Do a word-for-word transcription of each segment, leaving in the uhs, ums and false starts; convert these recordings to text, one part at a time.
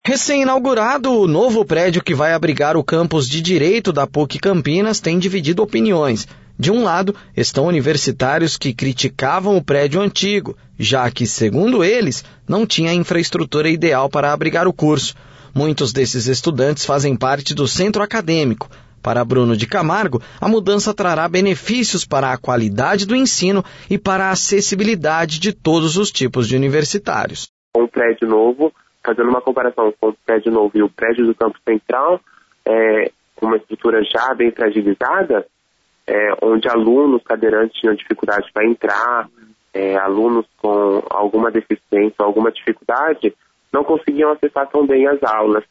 Recém-inaugurado, o novo prédio que vai abrigar o campus de Direito da PUC Campinas tem dividido opiniões. De um lado, estão universitários que criticavam o prédio antigo, já que, segundo eles, não tinha a infraestrutura ideal para abrigar o curso. Muitos desses estudantes fazem parte do centro acadêmico. Para Bruno de Camargo, a mudança trará benefícios para a qualidade do ensino e para a acessibilidade de todos os tipos de universitários. Um prédio novo, fazendo uma comparação com o prédio novo e o prédio do campus central, é, com uma estrutura já bem fragilizada, é, onde alunos cadeirantes tinham dificuldade para entrar, é, alunos com alguma deficiência, alguma dificuldade, não conseguiam acessar tão bem as aulas.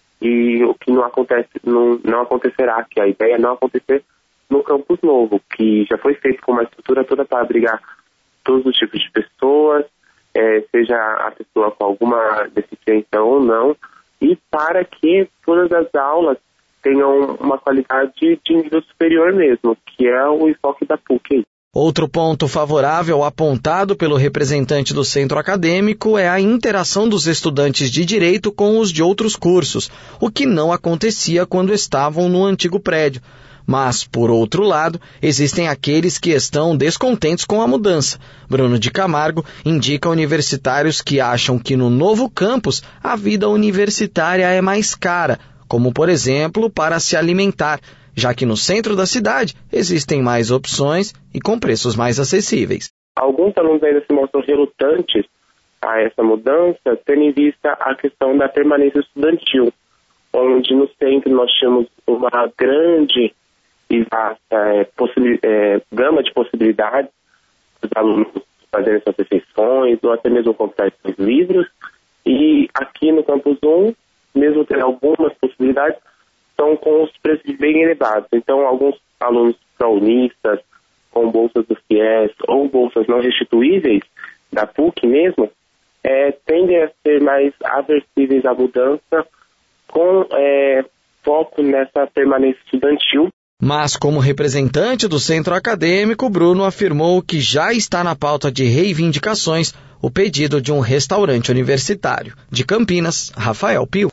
E o que não, acontece, não, não acontecerá, que a ideia é não acontecer no campus novo, que já foi feito com uma estrutura toda para abrigar todos os tipos de pessoas, é, seja a pessoa com alguma deficiência ou não, e para que todas as aulas tenham uma qualidade de nível superior mesmo, que é o enfoque da PUC. Outro ponto favorável apontado pelo representante do centro acadêmico é a interação dos estudantes de Direito com os de outros cursos, o que não acontecia quando estavam no antigo prédio. Mas, por outro lado, existem aqueles que estão descontentes com a mudança. Bruno de Camargo indica universitários que acham que no novo campus a vida universitária é mais cara, como, por exemplo, para se alimentar, já que no centro da cidade existem mais opções e com preços mais acessíveis. Alguns alunos ainda se mostram relutantes a essa mudança, tendo em vista a questão da permanência estudantil, onde no centro nós tínhamos uma grande e vasta é, possibil- é, gama de possibilidades dos alunos fazerem suas refeições ou até mesmo comprar seus livros, e aqui no Campus um, mesmo tendo algumas possibilidades, estão com os preços bem elevados. Então, alguns alunos paulistas, com bolsas do FIES ou bolsas não restituíveis, da PUC mesmo, é, tendem a ser mais aversivos à mudança, com é, foco nessa permanência estudantil. Mas, como representante do centro acadêmico, Bruno afirmou que já está na pauta de reivindicações o pedido de um restaurante universitário. De Campinas, Rafael Pio.